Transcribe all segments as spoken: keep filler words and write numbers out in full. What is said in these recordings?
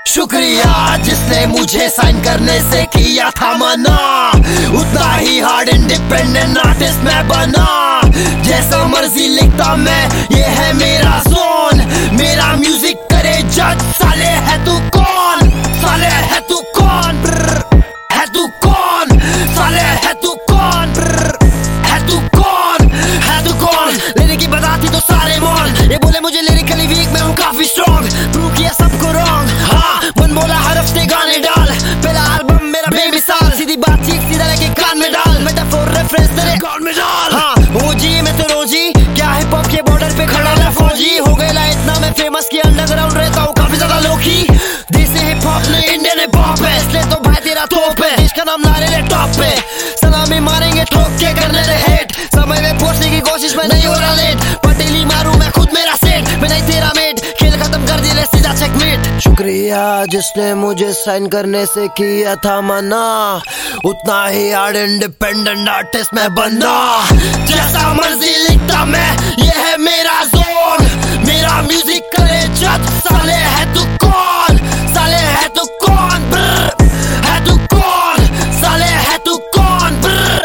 शुक्रिया जिसने मुझे साइन करने से किया था मना, उतना ही हार्ड इंडिपेंडेंट आर्टिस्ट मैं बना। जैसा मर्जी लिखता मैं, ये है मेरा जोन, मेरा म्यूजिक करे जज। साले है तू कौन, साले है तू कौन, है तू कौन, साले है तू कौन, है तू कौन, है तू कौन। लेने की बताती तो सारे मौन, ये बोले मुझे लिरिकली वीक, मैं हूँ काफी स्ट्रॉन्ग, प्रूव किया सबको रॉन्ग। हाँ मन बोला हर हफ्ते गाने डाल, पहला एल्बम मेरा बेमिसाल, सीधी बातचीत सीधा लेके कान में डाल, मेटाफोर रेफरेंस तेरे कान में डाल। हाँ वो जी मैं तो रोजी, क्या हिप हॉप के बॉर्डर पे खड़ा मैं फौजी, हो गया इतना मैं फेमस कि अंडरग्राउंड रहता हूँ काफी ज्यादा लोकी। देसी हिप हॉप ने इंडियन हिप हॉप है, इसलिए तो भाई तेरा तोप है, देश का नाम ला रहे टॉप पे, सलामी मारेंगे ठोक के करने दे हेट, समय में पहुंचने की कोशिश में नहीं हो रहा लेट, पटेली मारू मैं खुद मेरा सेट, मैं नहीं तेरा मेट, खेल खत्म कर दिया सीधा चेकमेट। शुक्रिया जिसने मुझे साइन करने से किया था मना, उतना ही हार्ड इंडिपेंडेंट आर्टिस्ट मैं बना। जैसा मर्जी लिखता मैं, ये है मेरा जोन, मेरा म्यूजिक करे जज। साले है तू कौन, साले है तू कौन, है तू कौन, साले है तू कौन,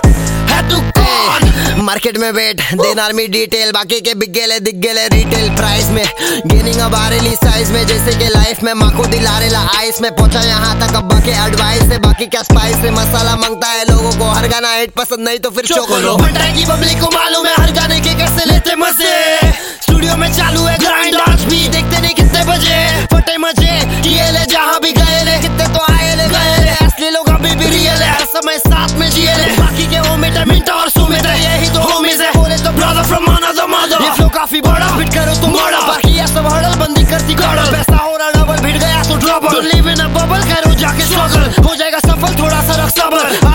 है तू कौन। मार्केट में वेट देना आर्मी डिटेल, बाकी के बिक गेले दिख गेले रिटेल प्राइस में, गेनिंग अब आ रही साइज में, जैसे कि लाइफ में माँ को दिला रेला आइस में, पहुंचा यहाँ तक अब्बा के एडवाइस से, बाकी क्या स्पाइस से मसाला मांगता है लोगों को, हर गाना हिट पसंद नहीं तो फिर चोको लो। की पब्लिक को मालूम है हर गाने के कैसे लेते मजे, स्टूडियो में चालू है ग्राइंड डांस भी, देखते नहीं कितने बजे फटे मजे, किए ले जहाँ भी गए ले, कितने तो आए ले गए ले, असली लोग अभी भी रियल है, हर समय साथ में जिए ले, बाकी के वो मिटा मिंटा और सुमित है, यही तो होमीज है, बोले तो ब्रदर फ्रॉम अनदर मदर। ये फ्लो काफी बड़ा, फिट करो तुम बड़ा, बाकी ये सब हड़ल बंदी करती गड़ल, पैसा हो रहा डबल, भिड़ गया तो trouble, live in a bubble, करो जाके स्ट्रगल, हो जाएगा सफल थोड़ा सा रख सबर।